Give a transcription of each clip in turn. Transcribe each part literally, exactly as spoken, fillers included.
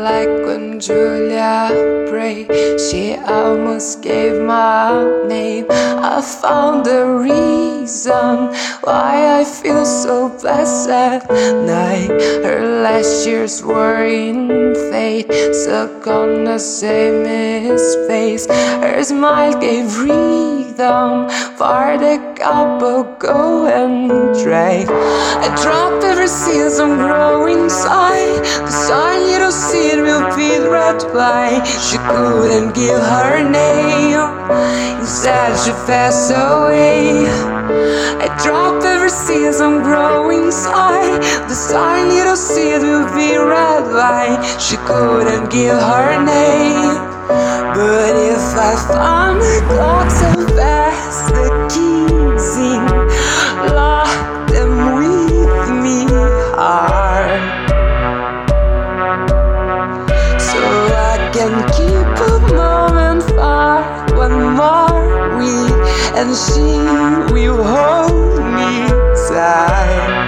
like when Julia prayed, she almost gave my name. I found the reason why I feel so blessed at night. Her last years were in fate, stuck on the same misplace. Her smile gave freedom for the couple go and drag. I drop every season grow inside. The sign little seed will be red wine. She couldn't give her name, instead she passed away. I drop every season grow inside. The sign little seed will be red wine. She couldn't give her name. But if I found the clocks of past, the keys in, lock them with me hard, so I can keep a moment for one more week, and she will hold me tight.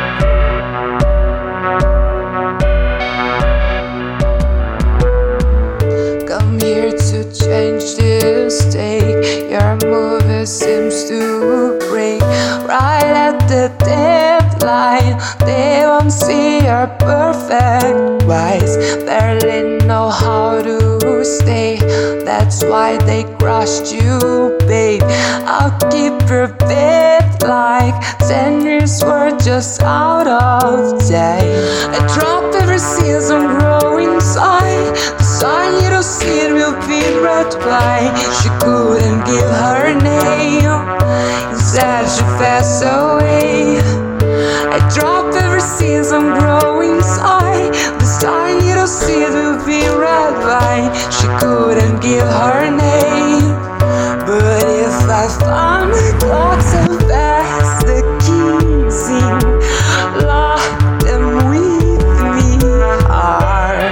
Come here to change this state. Your movie seems to break right at the deadline. They won't see your perfect wise, barely know how to stay. That's why they crushed you, babe. I'll keep your bed like ten years were just out of date. I drop every season grow inside. The sign little seed will be red wine. She couldn't give her name, instead she passed away. I drop every season grow inside. The sign little seed will be red wine. She couldn't give her name. But if I found the clocks of past, the keys in, lock them with me hard,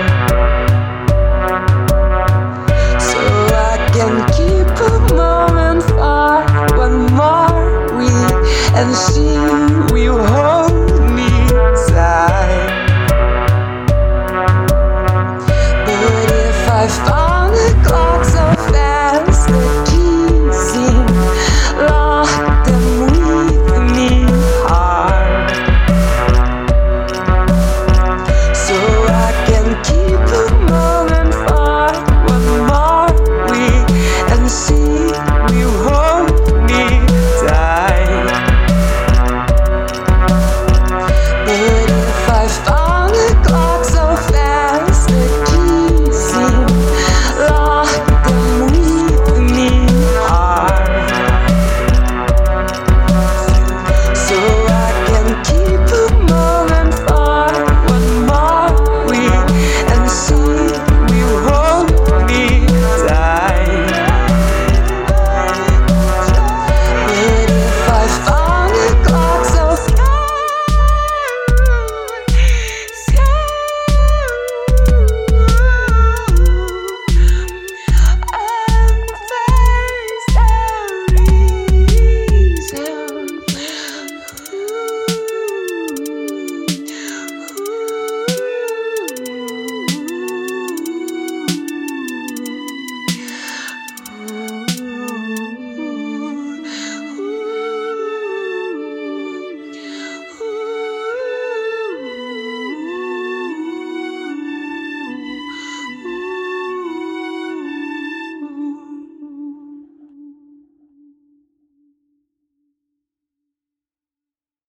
so I can keep a moment for one more week, and she will hold me tight. But if I found the clocks of past,